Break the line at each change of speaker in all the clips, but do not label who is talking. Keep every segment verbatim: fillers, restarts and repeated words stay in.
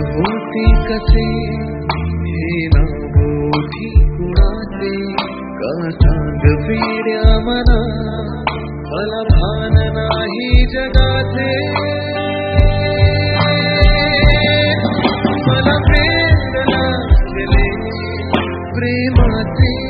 होती कसे हे ना बोधी कुणाचे का सांग वेड्या मना मला भान नाही जगाचे मला वेड लागले प्रेमाचे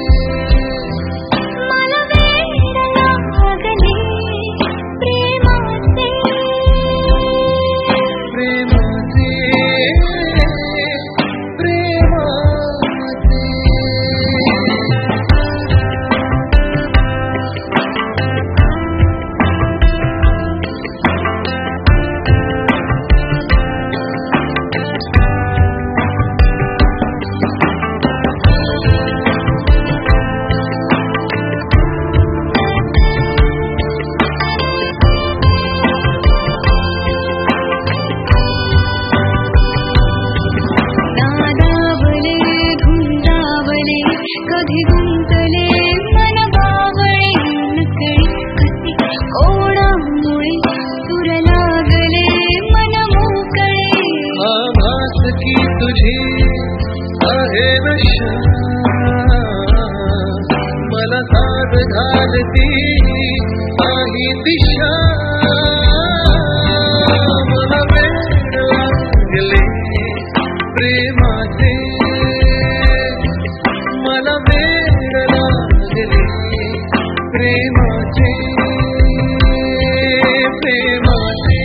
कधी गुंतले मन बावळे नकळी कशी कोणामुळे सुर लागले मन मोकळे
आभास की तुझी आहे नशा मला साथ घालती काही दिशा मला वेड लागले प्रेमाचे मला वेड लागले प्रेमाचे प्रेमाचे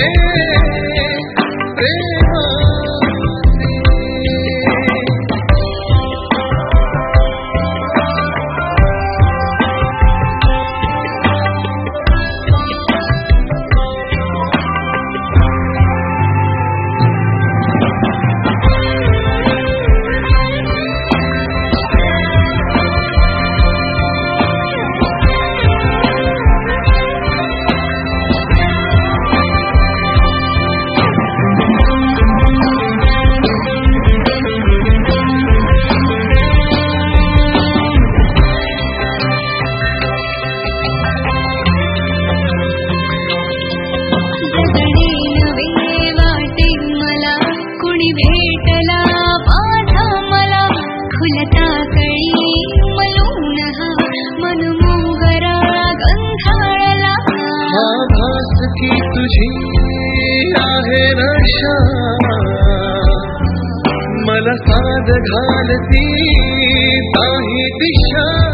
भेटला माझा मला खुलता कळी मलून हा मन मोगरा गंधाळला
आभास की तुझी आहे नशा मला साध घालती काही दिशा